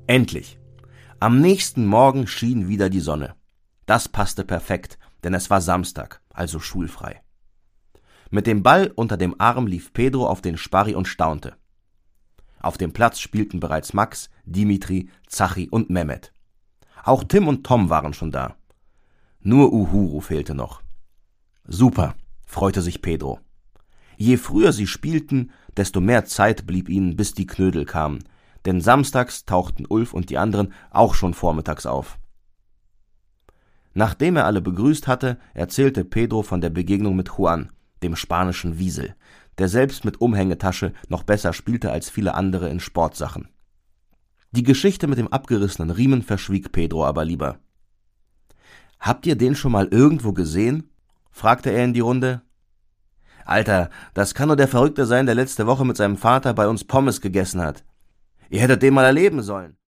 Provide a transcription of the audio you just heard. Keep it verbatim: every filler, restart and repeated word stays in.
Endlich! Am nächsten Morgen schien wieder die Sonne. Das passte perfekt, denn es war Samstag, also schulfrei. Mit dem Ball unter dem Arm lief Pedro auf den Sparri und staunte. Auf dem Platz spielten bereits Max, Dimitri, Zachi und Mehmet. Auch Tim und Tom waren schon da. Nur Uhuru fehlte noch. Super, freute sich Pedro. Je früher sie spielten, desto mehr Zeit blieb ihnen, bis die Knödel kamen, denn samstags tauchten Ulf und die anderen auch schon vormittags auf. Nachdem er alle begrüßt hatte, erzählte Pedro von der Begegnung mit Juan, dem spanischen Wiesel, der selbst mit Umhängetasche noch besser spielte als viele andere in Sportsachen. Die Geschichte mit dem abgerissenen Riemen verschwieg Pedro aber lieber. »Habt ihr den schon mal irgendwo gesehen?« fragte er in die Runde. »Alter, das kann nur der Verrückte sein, der letzte Woche mit seinem Vater bei uns Pommes gegessen hat. Ihr hättet den mal erleben sollen.«